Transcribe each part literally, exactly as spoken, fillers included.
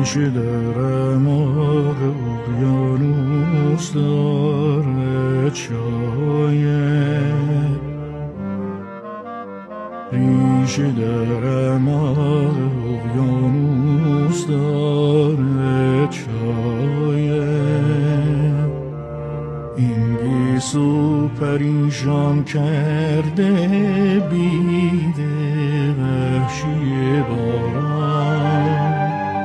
ریشه در اعماق اقیانوس دارد شاید، ریشه در اعماق اقیانوس دارد شاید. این گیسو پریشان کرده بیده وحشی باران،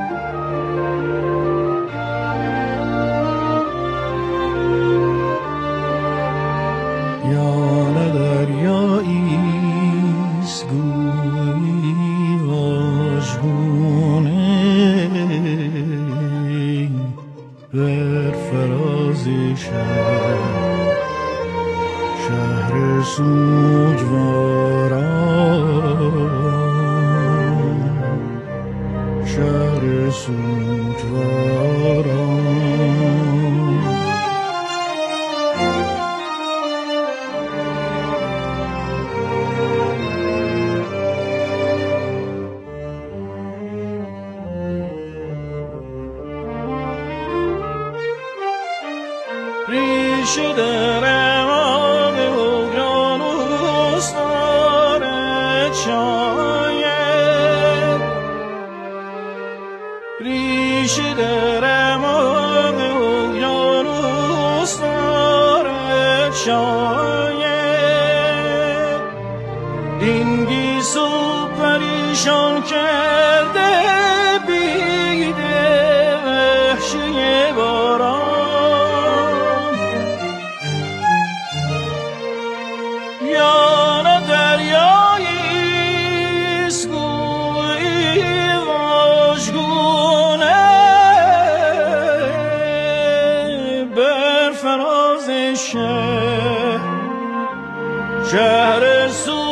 یا نه دریاییست گویی واژگونه بر فراز شهر، شهر سوگواران، شهر سوگواران. ریشه در اعماق اقیانوس دارد شاید، ریشه در اعماق اقیانوس دارد شاید. این گیسو پریشان کرده بیده وحشی باران، شهر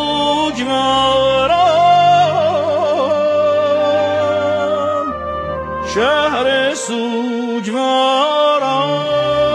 سوگواران، شهر سوگواران.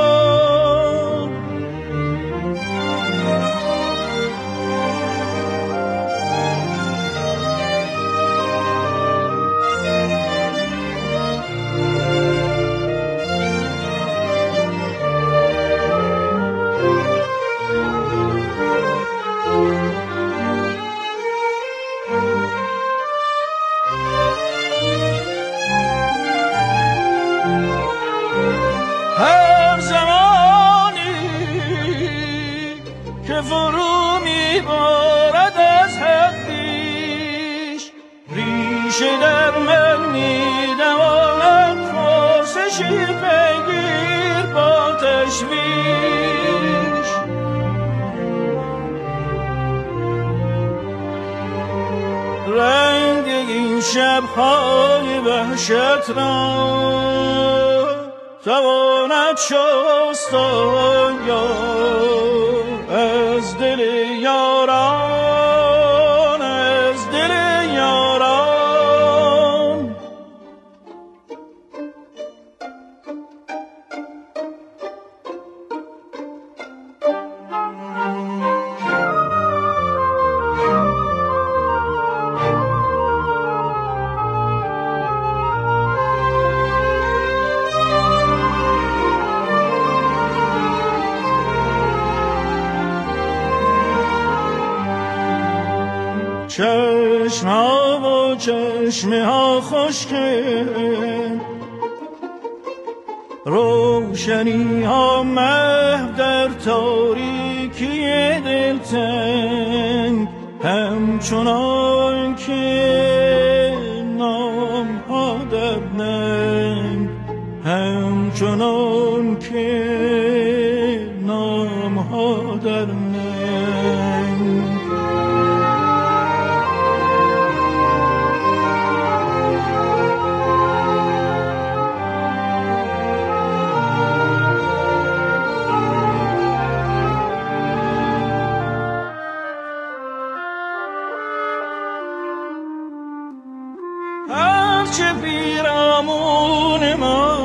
هر زمانی که فرو میبارد از حق پیش، ریشه در من میدواند پرسشی بگیر با تشویش. رنگ این شب‌های وحشت را تواند شست یا از دل یاران، از دل یاران. چشم ها و چشمه ها خشکه، روشنی ها محو در تاریکی دلتنگ، همچنان که نام ها در ننگ، همچنان که نام ها در ننگ. هرچه پیرامون ما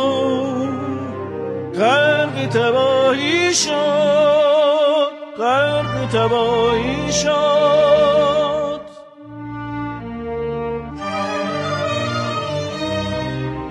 غرق تباهی شد، غرق تباهی شد.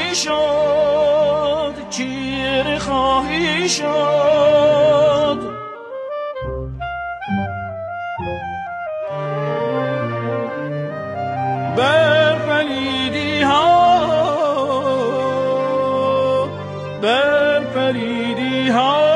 خواهی شد چیره خواهی شد بر پلیدی ها بر پلیدی ها